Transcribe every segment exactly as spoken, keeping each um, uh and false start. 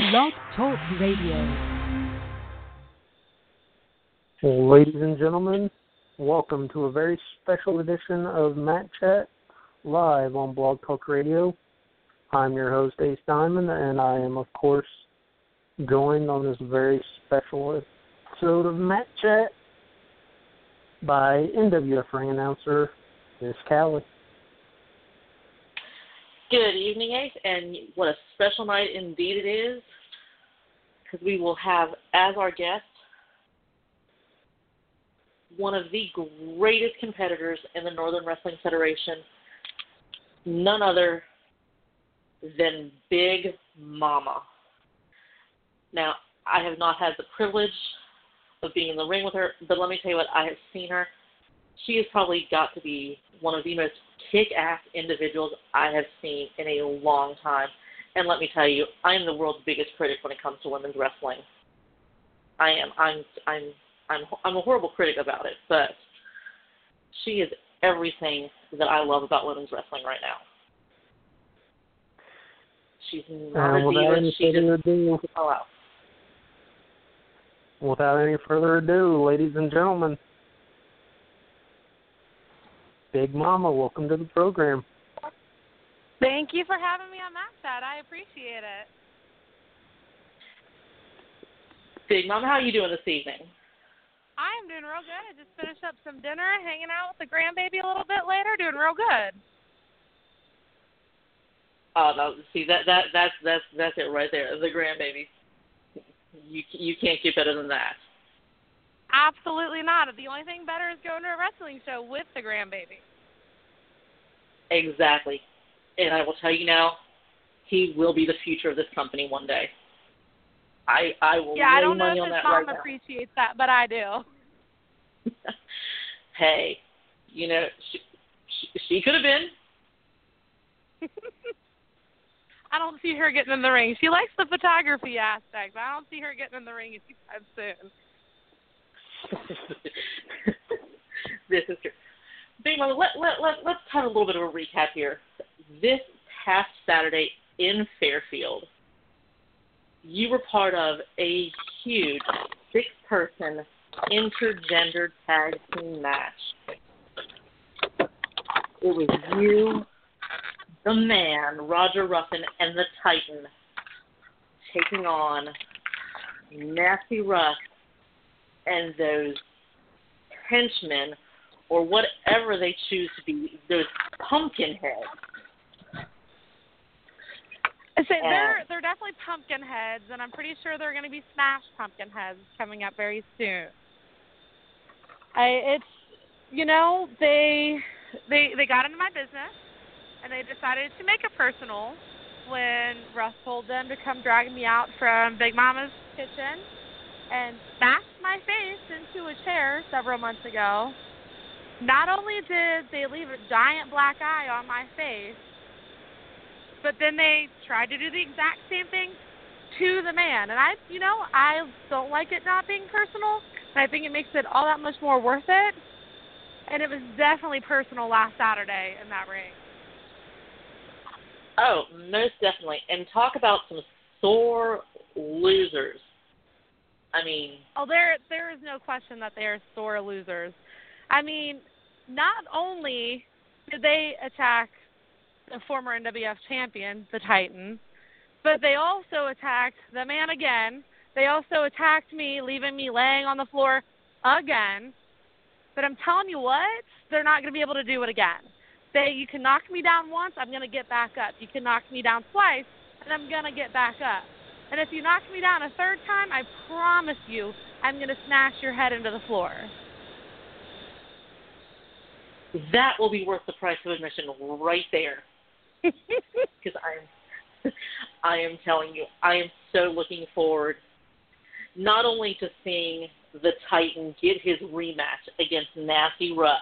Blog Talk Radio. Ladies and gentlemen, welcome to a very special edition of Matt Chat live on Blog Talk Radio. I'm your host, Ace Diamond, and I am, of course, joined on this very special episode of Matt Chat by N W F ring announcer, Miss Callie. Good evening, Ace, and what a special night indeed it is, because we will have as our guest one of the greatest competitors in the Northern Wrestling Federation, none other than Big Mama. Now, I have not had the privilege of being in the ring with her, but let me tell you what, I have seen her. She has probably got to be one of the most kick-ass individuals I have seen in a long time. And let me tell you, I am the world's biggest critic when it comes to women's wrestling. I am. I'm. I'm. I'm. I'm a horrible critic about it, but she is everything that I love about women's wrestling right now. She's not uh, a diva. She just ado, oh, wow. Without any further ado, ladies and gentlemen, Big Mama, welcome to the program. Thank you for having me on Matt Chat. I appreciate it. Big Mama, how are you doing this evening? I am doing real good. I just finished up some dinner, hanging out with the grandbaby a little bit later, doing real good. Oh no! See that that that's that's that's it right there. The grandbaby. You you can't get better than that. Absolutely not. The only thing better is going to a wrestling show with the grandbaby. Exactly. And I will tell you now, he will be the future of this company one day. I I will yeah, lay I don't know money if on his that mom right appreciates that, but I do. Hey, you know, she, she, she could have been. I don't see her getting in the ring. She likes the photography aspect, but I don't see her getting in the ring anytime soon. This is true. Big Mama, let, let, let, let's have a little bit of a recap here. This past Saturday in Fairfield, you were part of a huge six-person intergender tag team match. It was you, the man, Roger Ruffin, and the Titan taking on Nasty Russ and those henchmen, or whatever they choose to be, those pumpkin heads. I say they're they're definitely pumpkin heads, and I'm pretty sure they're going to be Smash pumpkin heads coming up very soon. I it's you know they they they got into my business, and they decided to make it personal when Russ told them to come drag me out from Big Mama's kitchen and smashed my face into a chair several months ago. Not only did they leave a giant black eye on my face, but then they tried to do the exact same thing to the man. And I, you know, I don't like it not being personal, and I think it makes it all that much more worth it. And it was definitely personal last Saturday in that ring. Oh, most definitely. And talk about some sore losers. I mean... Oh, there there is no question that they are sore losers. I mean, not only did they attack the former N W F champion, the Titan, but they also attacked the man again. They also attacked me, leaving me laying on the floor again. But I'm telling you what, they're not going to be able to do it again. They, you can knock me down once, I'm going to get back up. You can knock me down twice, and I'm going to get back up. And if you knock me down a third time, I promise you I'm going to smash your head into the floor. That will be worth the price of admission right there. Because I'm, I am telling you, I am so looking forward not only to seeing the Titan get his rematch against Nasty Russ,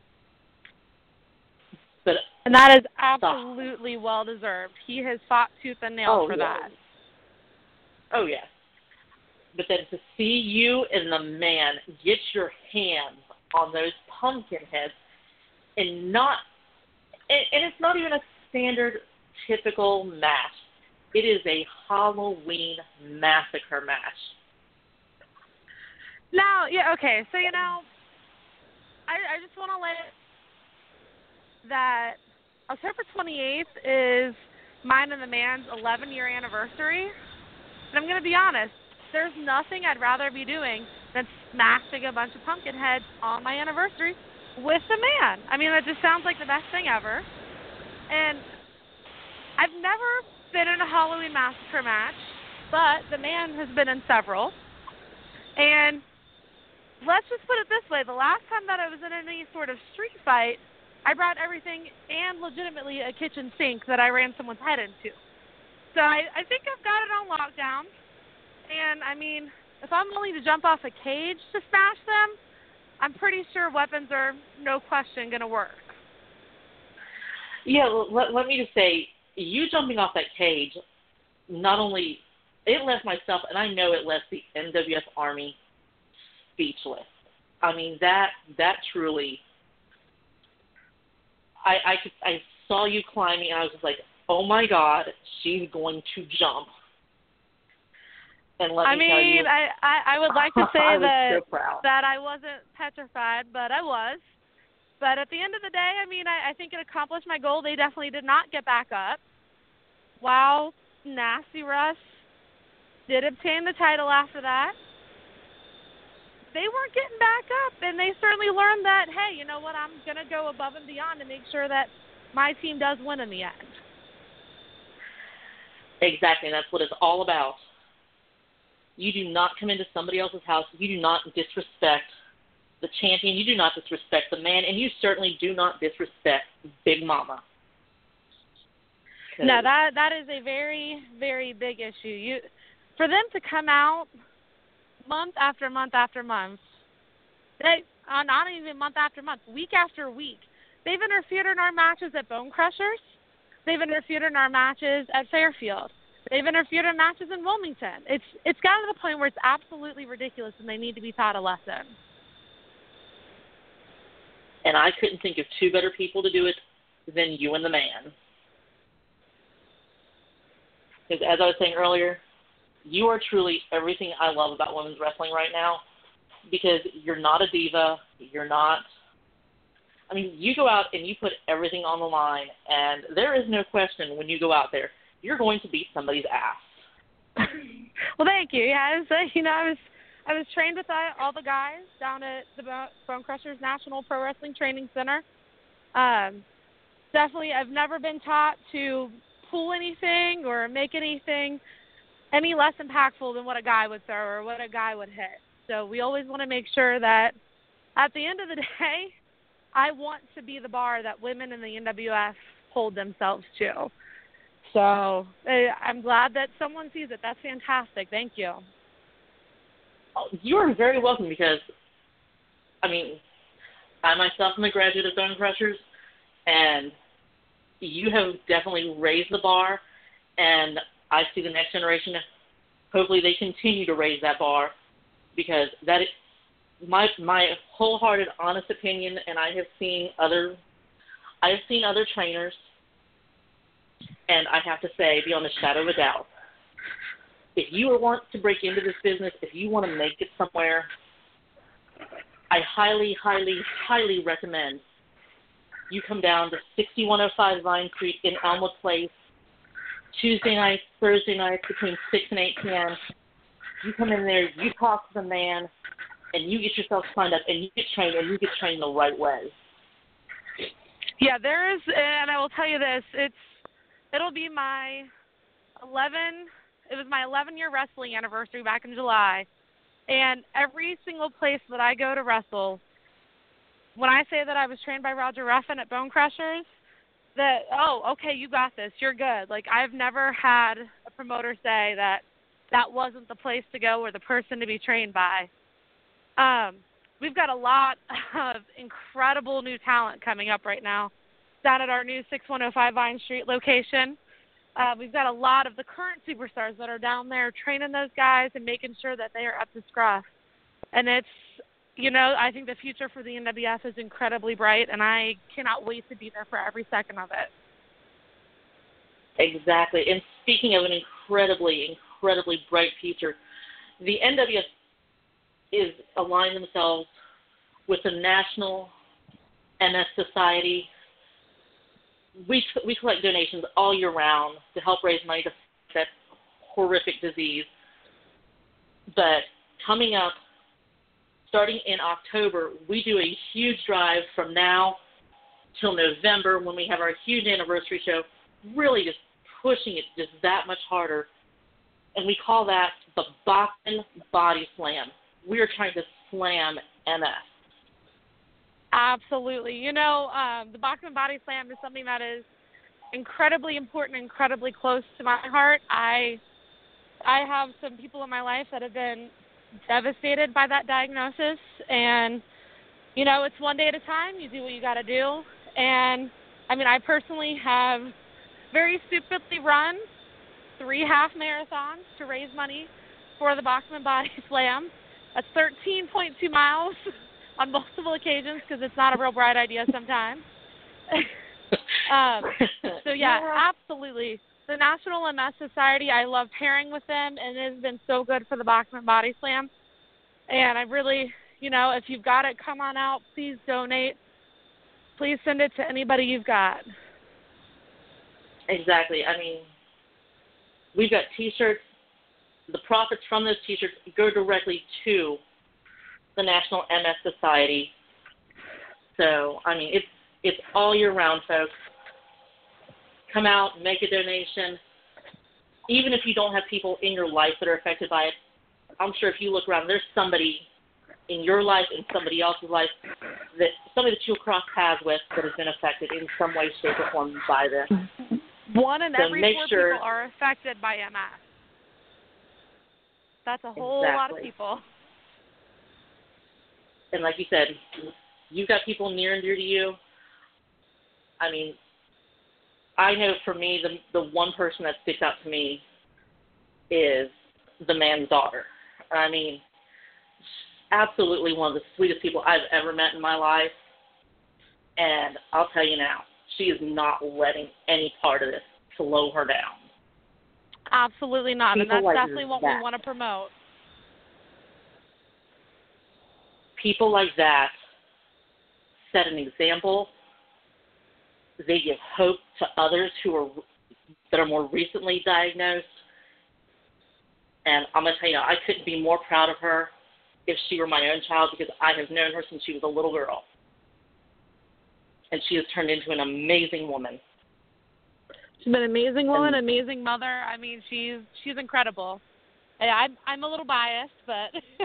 but and that is absolutely well deserved. He has fought tooth and nail oh, for yes. that. Oh yes. But then to see you and the man get your hands on those pumpkin heads and not, and, and it's not even a standard typical match. It is a Halloween massacre match. Now, yeah, okay, so, you know, I, I just want to let that October twenty-eighth is mine and the man's eleven-year anniversary. And I'm going to be honest, there's nothing I'd rather be doing than smashing a bunch of pumpkin heads on my anniversary with the man. I mean, that just sounds like the best thing ever. And I've never been in a Halloween massacre match, but the man has been in several. And let's just put it this way. The last time that I was in any sort of street fight, I brought everything and legitimately a kitchen sink that I ran someone's head into. So I, I think I've got it on lockdown. And, I mean, if I'm willing to jump off a cage to smash them, I'm pretty sure weapons are, no question, going to work. Yeah, let, let me just say, you jumping off that cage, not only, it left myself, and I know it left the N W F Army speechless. I mean, that that truly, I I, could, I saw you climbing, and I was just like, oh my God, she's going to jump. And let I me tell mean, you, I, I, I would like to say I was that so proud. that I wasn't petrified, but I was. But at the end of the day, I mean, I, I think it accomplished my goal. They definitely did not get back up. While Nasty Russ did obtain the title after that, they weren't getting back up, and they certainly learned that, hey, you know what, I'm going to go above and beyond to make sure that my team does win in the end. Exactly, and that's what it's all about. You do not come into somebody else's house. You do not disrespect the champion. You do not disrespect the man, and you certainly do not disrespect Big Mama. No, that that is a very, very big issue. You, for them to come out month after month after month, they uh, not even month after month, week after week, they've interfered in our matches at Bone Crushers. They've interfered in our matches at Fairfield. They've interfered in matches in Wilmington. It's it's gotten to the point where it's absolutely ridiculous, and they need to be taught a lesson. And I couldn't think of two better people to do it than you and the man. Because as I was saying earlier, you are truly everything I love about women's wrestling right now, because you're not a diva. You're not – I mean, you go out and you put everything on the line, and there is no question when you go out there, you're going to beat somebody's ass. Well, thank you. Yeah, I was, uh, you know, I was I was trained with all the guys down at the Bone Crushers National Pro Wrestling Training Center. Um, definitely, I've never been taught to pull anything or make anything any less impactful than what a guy would throw or what a guy would hit. So we always want to make sure that at the end of the day, I want to be the bar that women in the N W F hold themselves to. So I'm glad that someone sees it. That's fantastic. Thank you. Oh, you are very welcome, because, I mean, I myself am a graduate of Bone Crushers, and you have definitely raised the bar, and I see the next generation, hopefully they continue to raise that bar, because that is my my wholehearted, honest opinion, and I have seen other, I have seen other trainers, and I have to say, beyond a shadow of a doubt, if you want to break into this business, if you want to make it somewhere, I highly, highly, highly recommend you come down to sixty-one oh five Vine Street in Elmwood Place, Tuesday nights, Thursday nights between six and eight p.m. You come in there, you talk to the man, and you get yourself signed up, and you get trained, and you get trained the right way. Yeah, there is, and I will tell you this, it's it'll be my eleven. It was my eleven-year wrestling anniversary back in July, and every single place that I go to wrestle, when I say that I was trained by Roger Ruffin at Bone Crushers, that, oh, okay, you got this, you're good. Like, I've never had a promoter say that that wasn't the place to go or the person to be trained by. Um, we've got a lot of incredible new talent coming up right now down at our new sixty-one oh five Vine Street location. Uh, we've got a lot of the current superstars that are down there training those guys and making sure that they are up to scruff. And it's, you know, I think the future for the N W F is incredibly bright, and I cannot wait to be there for every second of it. Exactly. And speaking of an incredibly, incredibly bright future, the N W S is aligning themselves with the National M S Society. We we collect donations all year round to help raise money to fight that horrific disease. But coming up, starting in October, we do a huge drive from now till November when we have our huge anniversary show, really just pushing it just that much harder. And we call that the Bachman Body Slam. We are trying to slam M S. Absolutely. You know, um, the Bachman Body Slam is something that is incredibly important, incredibly close to my heart. I I have some people in my life that have been devastated by that diagnosis, and, you know, it's one day at a time. You do what you got to do. And, I mean, I personally have very stupidly run three half marathons to raise money for the Bachman Body Slam. That's thirteen point two miles on multiple occasions because it's not a real bright idea sometimes. um, so, yeah, absolutely. The National M S Society, I love pairing with them, and it has been so good for the Bachman Body Slam. And I really, you know, if you've got it, come on out. Please donate. Please send it to anybody you've got. Exactly. I mean, we've got T-shirts. The profits from those T-shirts go directly to the National M S Society. So, I mean, it's it's all year round, folks. Come out, make a donation. Even if you don't have people in your life that are affected by it, I'm sure if you look around, there's somebody in your life and somebody else's life, that somebody that you'll cross paths with that has been affected in some way, shape, or form by this. One in So every make four sure, people are affected by M S. That's a whole exactly. lot of people. And like you said, you've got people near and dear to you. I mean, I know for me, the the one person that sticks out to me is the man's daughter. I mean, absolutely one of the sweetest people I've ever met in my life. And I'll tell you now, she is not letting any part of this slow her down. Absolutely not. People and that's like definitely what that. we want to promote. People like that set an example. They give hope to others who are that are more recently diagnosed. And I'm going to tell you, I couldn't be more proud of her if she were my own child, because I have known her since she was a little girl. And she has turned into an amazing woman. She's been an amazing woman, and, amazing mother. I mean, she's she's incredible. Hey, I'm I'm a little biased, but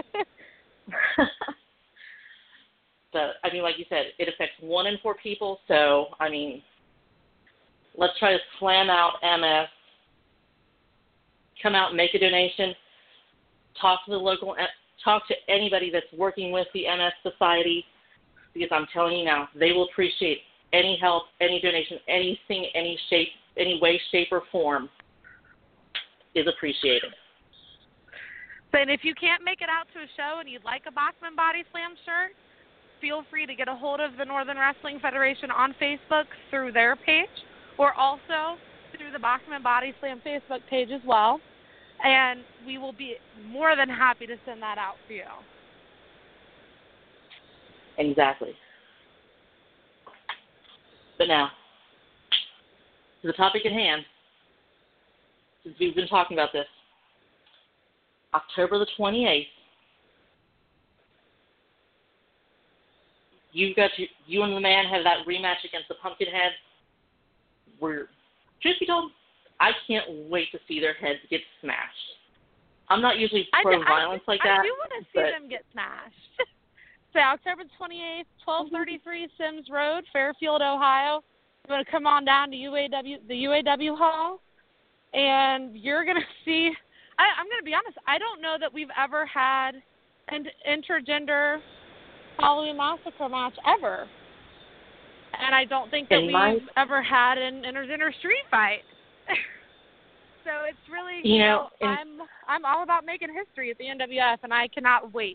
but I mean, like you said, it affects one in four people. So I mean, let's try to slam out M S. Come out and make a donation. Talk to the local, talk to anybody that's working with the M S Society, because I'm telling you now, they will appreciate any help, any donation, anything, any shape, any way, shape, or form is appreciated. And if you can't make it out to a show and you'd like a Bachman Body Slam shirt, feel free to get a hold of the Northern Wrestling Federation on Facebook through their page, or also through the Bachman Body Slam Facebook page as well. And we will be more than happy to send that out for you. Exactly. But now, to the topic at hand, since we've been talking about this, October the twenty-eighth, you got your, you and the man have that rematch against the Pumpkinhead. We're, truth be told, I can't wait to see their heads get smashed. I'm not usually pro-violence I, I, like that. I do want to see but... them get smashed. So October twenty-eighth, twelve thirty-three Sims Road, Fairfield, Ohio. You want to come on down to U A W, the U A W Hall, and you're going to see, I, I'm going to be honest, I don't know that we've ever had an intergender Halloween Massacre match ever. And I don't think that In we've my... ever had an intergender street fight. So it's really, you, you know, know, in... I'm I'm all about making history at the N W F, and I cannot wait.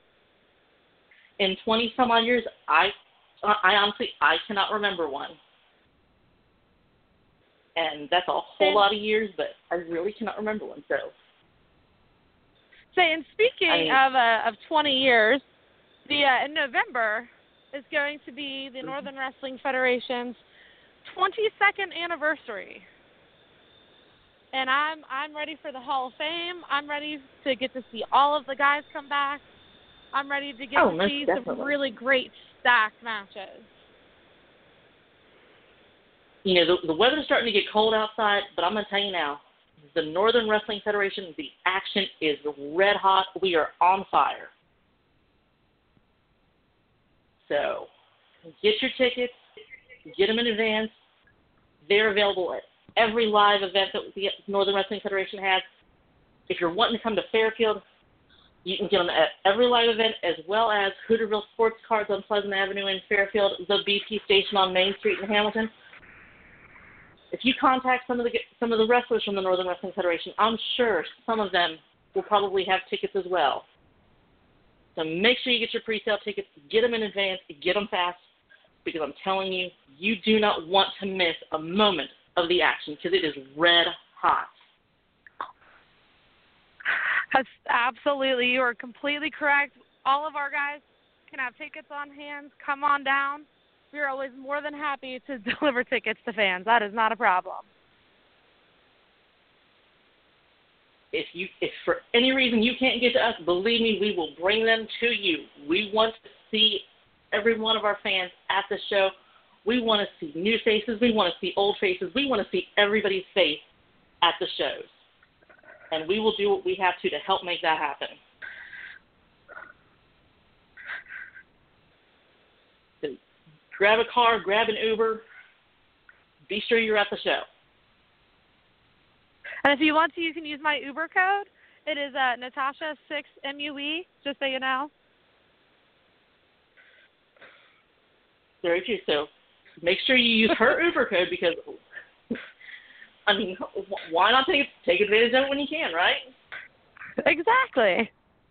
In twenty some odd years, I, I honestly, I cannot remember one. And that's a whole and, lot of years, but I really cannot remember one. So, say, and speaking I mean, of uh, of twenty years, the uh, in November is going to be the Northern Wrestling Federation's twenty-second anniversary. And I'm I'm ready for the Hall of Fame. I'm ready to get to see all of the guys come back. I'm ready to get oh, to most see definitely. some really great stacked matches. You know, the, the weather's starting to get cold outside, but I'm going to tell you now, the Northern Wrestling Federation, the action is red hot. We are on fire. So get your tickets, get them in advance. They're available at every live event that the Northern Wrestling Federation has. If you're wanting to come to Fairfield, you can get them at every live event, as well as Hooterville Sports Cards on Pleasant Avenue in Fairfield, the B P Station on Main Street in Hamilton. If you contact some of the some of the wrestlers from the Northern Wrestling Federation, I'm sure some of them will probably have tickets as well. So make sure you get your pre-sale tickets, get them in advance, get them fast, because I'm telling you, you do not want to miss a moment of the action, because it is red hot. That's absolutely, you are completely correct. All of our guys can have tickets on hand. Come on down. We are always more than happy to deliver tickets to fans. That is not a problem. If you, if for any reason you can't get to us, believe me, we will bring them to you. We want to see every one of our fans at the show. We want to see new faces. We want to see old faces. We want to see everybody's face at the shows. And we will do what we have to to help make that happen. So grab a car, grab an Uber. Be sure you're at the show. And if you want to, you can use my Uber code. It is uh, Natasha six M U E, just so you know. Very true. So make sure you use her Uber code, because, I mean, why not take take advantage of it when you can, right? Exactly.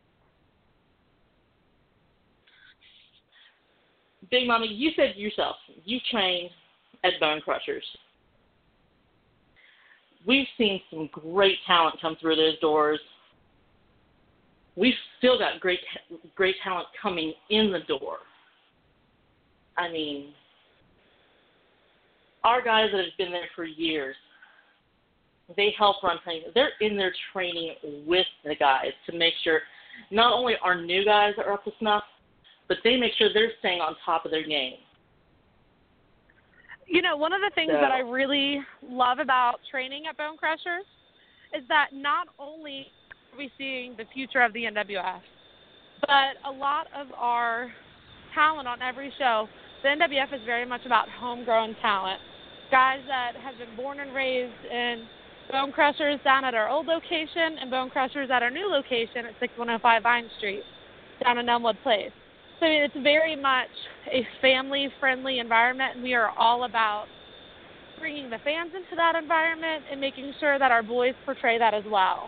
Big Mama, you said yourself, you trained at Bone Crushers. We've seen some great talent come through those doors. We've still got great great talent coming in the door. I mean, our guys that have been there for years, they help run training. They're in there training with the guys to make sure not only our new guys are up to snuff, but they make sure they're staying on top of their game. You know, one of the things so, that I really love about training at Bone Crushers is that not only are we seeing the future of the N W F, but a lot of our talent on every show, the N W F is very much about homegrown talent. Guys that have been born and raised in Bone Crushers down at our old location and Bone Crushers at our new location at sixty-one oh five Vine Street down in Elmwood Place. So I mean, it's very much a family-friendly environment, and we are all about bringing the fans into that environment and making sure that our boys portray that as well.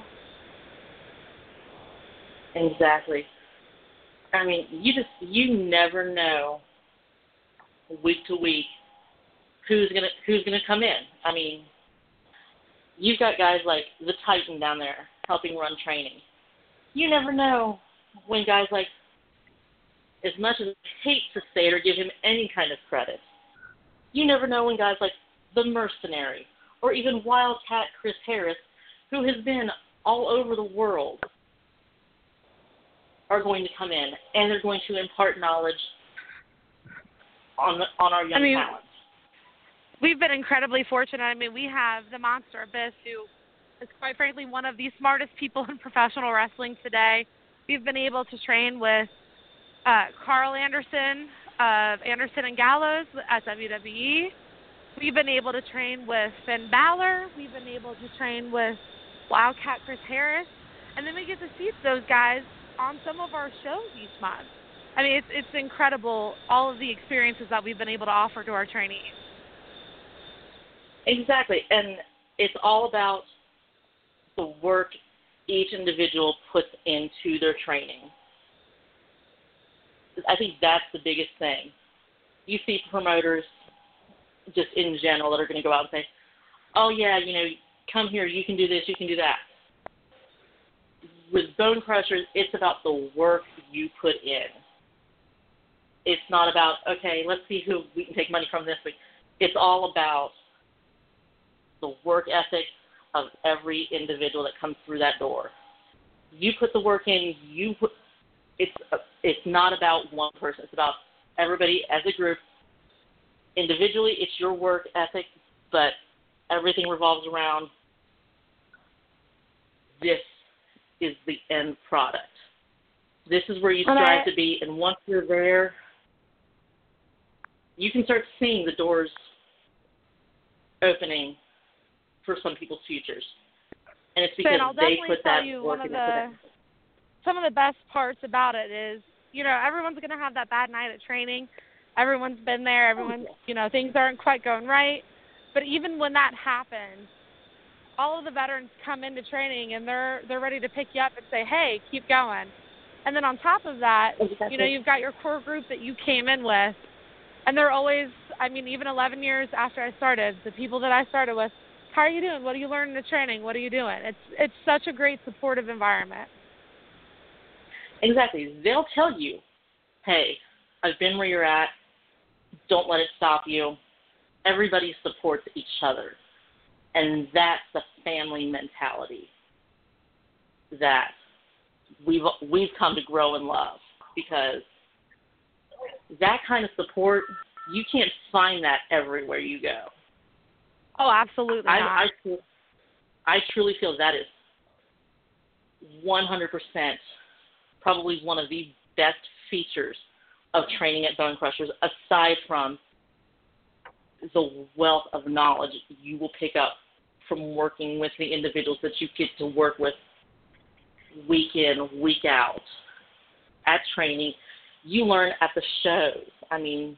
Exactly. I mean, you just you never know week to week who's gonna who's gonna come in. I mean, you've got guys like the Titan down there helping run training. You never know when guys like, as much as I hate to say it or give him any kind of credit, you never know when guys like the Mercenary or even Wildcat Chris Harris, who has been all over the world, are going to come in and they're going to impart knowledge on the, on our young I mean, talent. We've been incredibly fortunate. I mean, we have the Monster Abyss, who is quite frankly one of the smartest people in professional wrestling today. We've been able to train with uh, Carl Anderson of Anderson and Gallows at W W E. We've been able to train with Finn Balor. We've been able to train with Wildcat Chris Harris. And then we get to see those guys on some of our shows each month. I mean, it's it's incredible, all of the experiences that we've been able to offer to our trainees. Exactly. And it's all about the work each individual puts into their training. I think that's the biggest thing. You see promoters just in general that are going to go out and say, oh, yeah, you know, come here, you can do this, you can do that. With Bone Crushers, it's about the work you put in. It's not about, okay, let's see who we can take money from this week. It's all about the work ethic of every individual that comes through that door. You put the work in, you put, it's, it's not about one person. It's about everybody as a group. Individually, it's your work ethic, but everything revolves around this is the end product. This is where you strive I, to be, and once you're there, you can start seeing the doors opening for some people's futures. And it's because I'll they put that you work one of into the, them. Some of the best parts about it is, you know, everyone's going to have that bad night at training. Everyone's been there. Everyone's, you know, things aren't quite going right. But even when that happens, all of the veterans come into training and they're they're ready to pick you up and say, hey, keep going. And then on top of that, Exactly. you know, you've got your core group that you came in with, and they're always, I mean, even eleven years after I started, the people that I started with, how are you doing? What are you learning in the training? What are you doing? It's it's such a great supportive environment. Exactly. They'll tell you, hey, I've been where you're at. Don't let it stop you. Everybody supports each other. And that's the family mentality that we've we've come to grow and love, because that kind of support, you can't find that everywhere you go. Oh, absolutely I, not. I, I truly feel that is one hundred percent probably one of the best features of training at Bone Crushers, aside from the wealth of knowledge you will pick up from working with the individuals that you get to work with week in, week out. At training, you learn at the shows. I mean,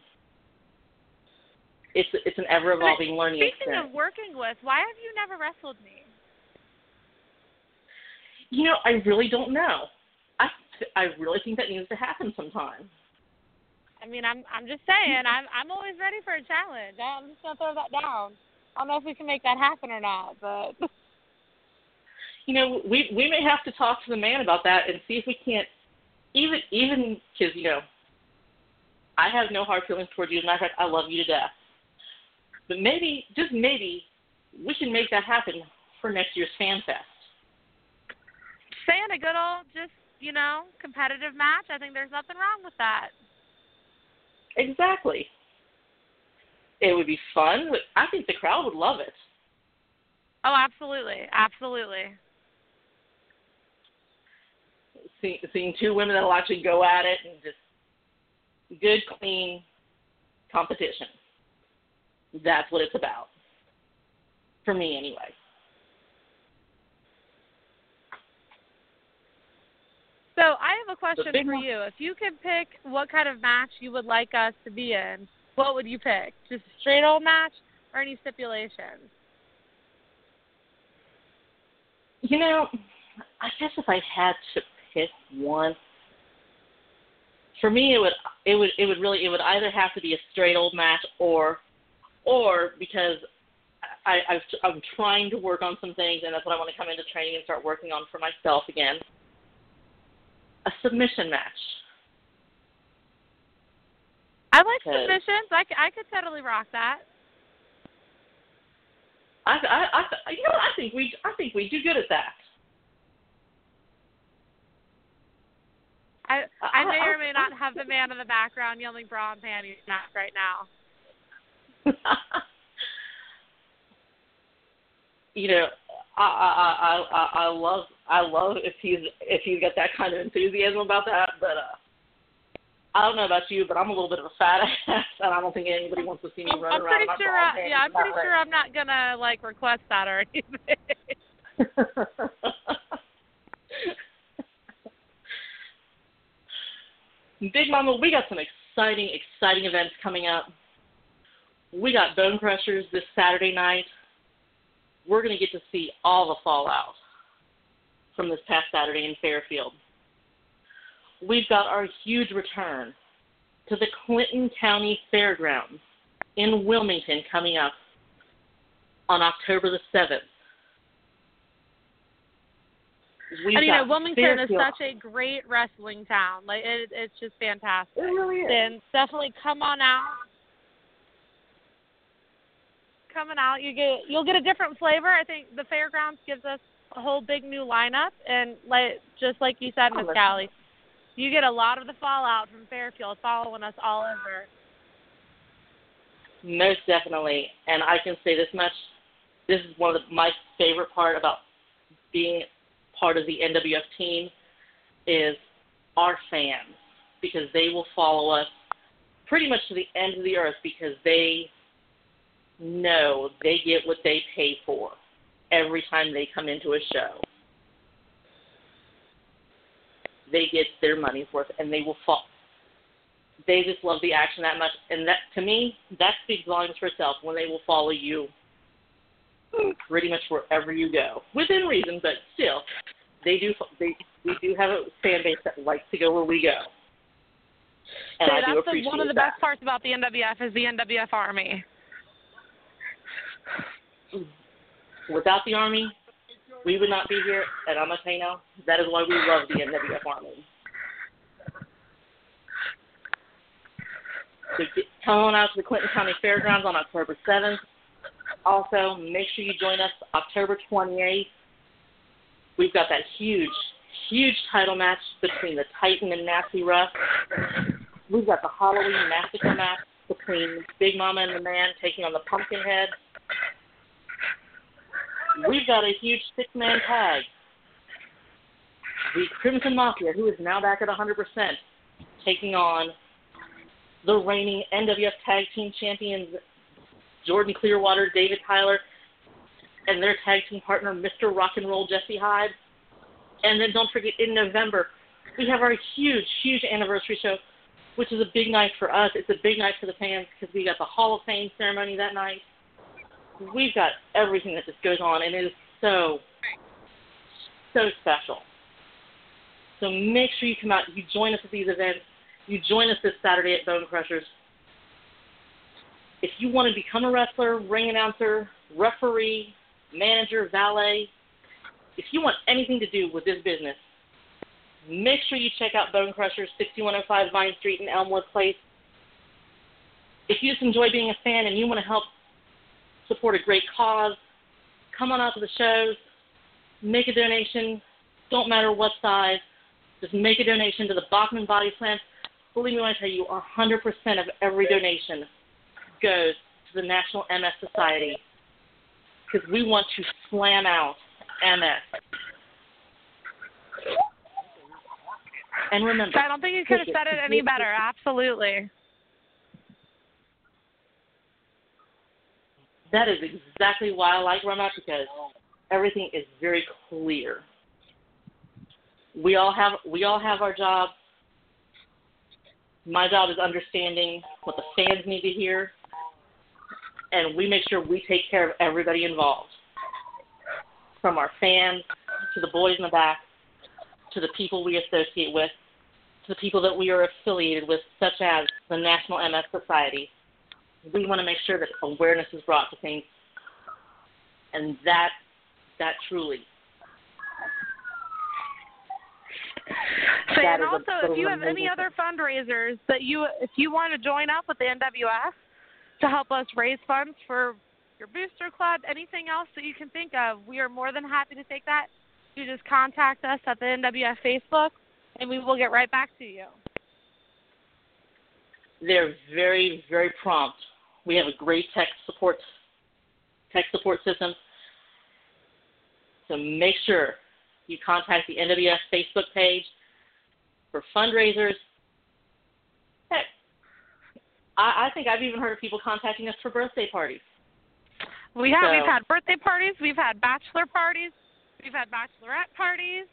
it's it's an ever-evolving learning Speaking experience. Speaking of working with, why have you never wrestled me? You know, I really don't know. I I really think that needs to happen sometime. I mean, I'm I'm just saying, I'm I'm always ready for a challenge. I'm just gonna throw that down. I don't know if we can make that happen or not, but you know, we we may have to talk to the man about that and see if we can't, even even because you know, I have no hard feelings towards you. As a matter of fact, I love you to death. But maybe, just maybe, we can make that happen for next year's Fan Fest. Saying a good old, just you know, competitive match. I think there's nothing wrong with that. Exactly. It would be fun. I think the crowd would love it. Oh, absolutely. Absolutely. See, seeing two women that will actually go at it and just good, clean competition. That's what it's about. For me, anyway. So I have a question for one. you. If you could pick what kind of match you would like us to be in, what would you pick? Just a straight old match or any stipulations? You know, I guess if I had to pick one, for me it would it would it would really it would either have to be a straight old match or or because I I've, I'm trying to work on some things, and that's what I want to come into training and start working on for myself again. A submission match. I like submissions. I, I could totally rock that. I, I, I, you know, I think we, I think we do good at that. I, I may or may not have the man in the background yelling bra and panties not right now. You know, I, I, I, I love, I love if he's, if he's got that kind of enthusiasm about that, but. uh I don't know about you, but I'm a little bit of a fat ass, and I don't think anybody wants to see me I'm, running I'm around. pretty sure. I, yeah, I'm pretty sure I'm not gonna like request that or anything. Big Mama, we got some exciting, exciting events coming up. We got Bone Crushers this Saturday night. We're going to get to see all the fallout from this past Saturday in Fairfield. We've got our huge return to the Clinton County Fairgrounds in Wilmington coming up on October the seventh. We've and you know, got Wilmington Fairfield. is such a great wrestling town. Like it, it's just fantastic. It really is. And definitely come on out. Coming out, you get you'll get a different flavor. I think the fairgrounds gives us a whole big new lineup, and like just like you said, Miss Callie, you get a lot of the fallout from Fairfield following us all over. Most definitely, and I can say this much: this is one of the, my favorite part about being part of the N W F team is our fans, because they will follow us pretty much to the end of the earth, because they know they get what they pay for every time they come into a show. They get their money's worth, and they will fall. They just love the action that much, and that, to me, that speaks volumes for itself, when they will follow you pretty much wherever you go, within reason, but still, they do. They we do have a fan base that likes to go where we go, and so I that's do appreciate the, one of the that. best parts about the N W F is the N W F Army. Without the Army, we would not be here, and I'm gonna tell you now, that is why we love the N W F Army. So get, come on out to the Clinton County Fairgrounds on October seventh. Also, make sure you join us October twenty-eighth. We've got that huge, huge title match between the Titan and Nasty Russ. We've got the Halloween Massacre match between Big Mama and the Man taking on the Pumpkinhead. We've got a huge six-man tag. The Crimson Mafia, who is now back at one hundred percent, taking on the reigning N W F Tag Team Champions, Jordan Clearwater, David Tyler, and their tag team partner, Mister Rock and Roll Jesse Hyde. And then don't forget, in November, we have our huge, huge anniversary show, which is a big night for us. It's a big night for the fans, because we got the Hall of Fame ceremony that night. We've got everything that just goes on, and it is so, so special. So make sure you come out. You join us at these events. You join us this Saturday at Bone Crushers. If you want to become a wrestler, ring announcer, referee, manager, valet, if you want anything to do with this business, make sure you check out Bone Crushers, sixty-one oh five Vine Street in Elmwood Place. If you just enjoy being a fan and you want to help support a great cause, come on out to the shows, make a donation, don't matter what size, just make a donation to the Bachman Body Slam. Believe me when I tell you, one hundred percent of every donation goes to the National M S Society, because we want to slam out M S. And remember, I don't think you could have said it any better. Absolutely. That is exactly why I like Roma, because everything is very clear. We all have we all have our jobs. My job is understanding what the fans need to hear, and we make sure we take care of everybody involved, from our fans to the boys in the back, to the people we associate with, to the people that we are affiliated with, such as the National M S Society. We want to make sure that awareness is brought to things, and that that truly. So, that and is also, a, if you have any other fundraisers that you, if you want to join up with the N W F to help us raise funds for your booster club, anything else that you can think of, we are more than happy to take that. You just contact us at the N W F Facebook, and we will get right back to you. They're very, very prompt. We have a great tech support tech support system. So make sure you contact the N W F Facebook page for fundraisers. Heck, I, I think I've even heard of people contacting us for birthday parties. We have. So, we've had birthday parties. We've had bachelor parties. We've had bachelorette parties.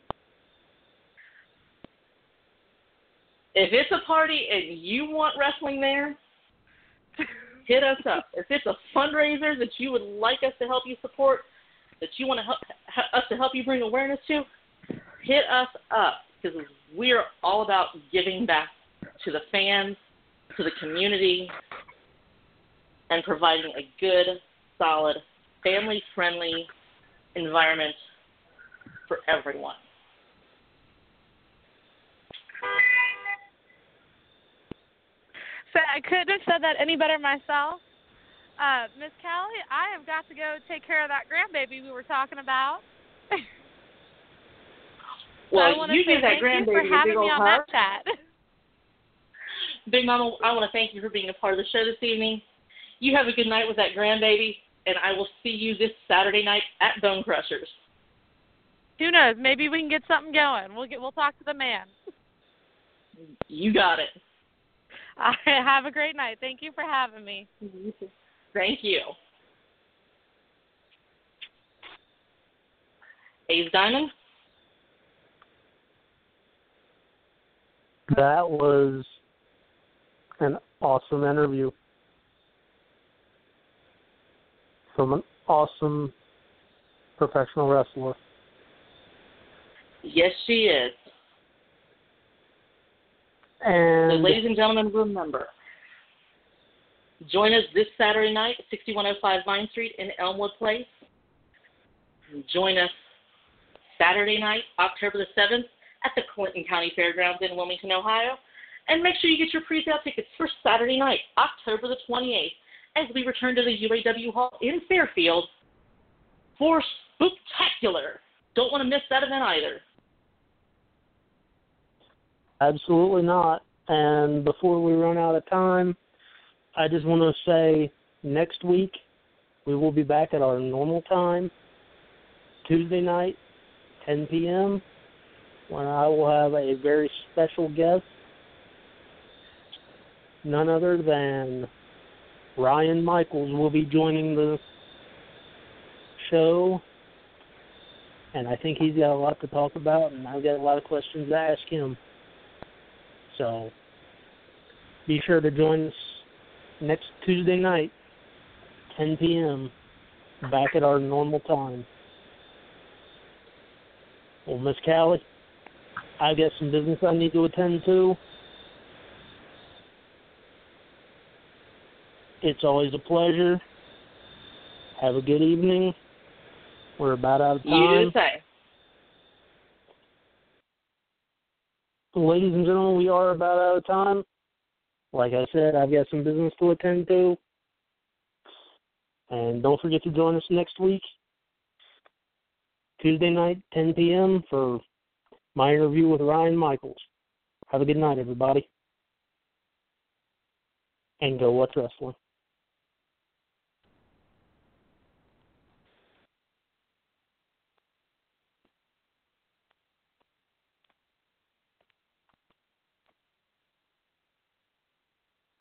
If it's a party and you want wrestling there, hit us up. If it's a fundraiser that you would like us to help you support, that you want to help us to help you bring awareness to, hit us up, because we are all about giving back to the fans, to the community, and providing a good, solid family-friendly environment for everyone. So I couldn't have said that any better myself. Uh, Miss Callie, I have got to go take care of that grandbaby we were talking about. Well, I want to you say give that thank you grandbaby for a having big me old on hug. that chat. Big Mama, I want to thank you for being a part of the show this evening. You have a good night with that grandbaby, and I will see you this Saturday night at Bone Crushers. Who knows? Maybe we can get something going. We'll get. We'll talk to the man. You got it. All right, have a great night. Thank you for having me. Thank you. Ace Diamond? That was an awesome interview from an awesome professional wrestler. Yes, she is. And so, ladies and gentlemen, remember, join us this Saturday night at sixty-one oh five Vine Street in Elmwood Place. Join us Saturday night, October the seventh, at the Clinton County Fairgrounds in Wilmington, Ohio. And make sure you get your pre-sale tickets for Saturday night, October the twenty-eighth, as we return to the U A W Hall in Fairfield for Spooktacular. Don't want to miss that event either. Absolutely not. And before we run out of time, I just want to say next week we will be back at our normal time, Tuesday night, ten p.m., when I will have a very special guest, none other than Ryan Michaels will be joining the show, and I think he's got a lot to talk about, and I've got a lot of questions to ask him. So be sure to join us next Tuesday night, ten p.m., back at our normal time. Well, Miss Callie, I've got some business I need to attend to. It's always a pleasure. Have a good evening. We're about out of time. You do the same. Ladies and gentlemen, we are about out of time. Like I said, I've got some business to attend to. And don't forget to join us next week, Tuesday night, ten p.m., for my interview with Ryan Michaels. Have a good night, everybody. And go watch wrestling.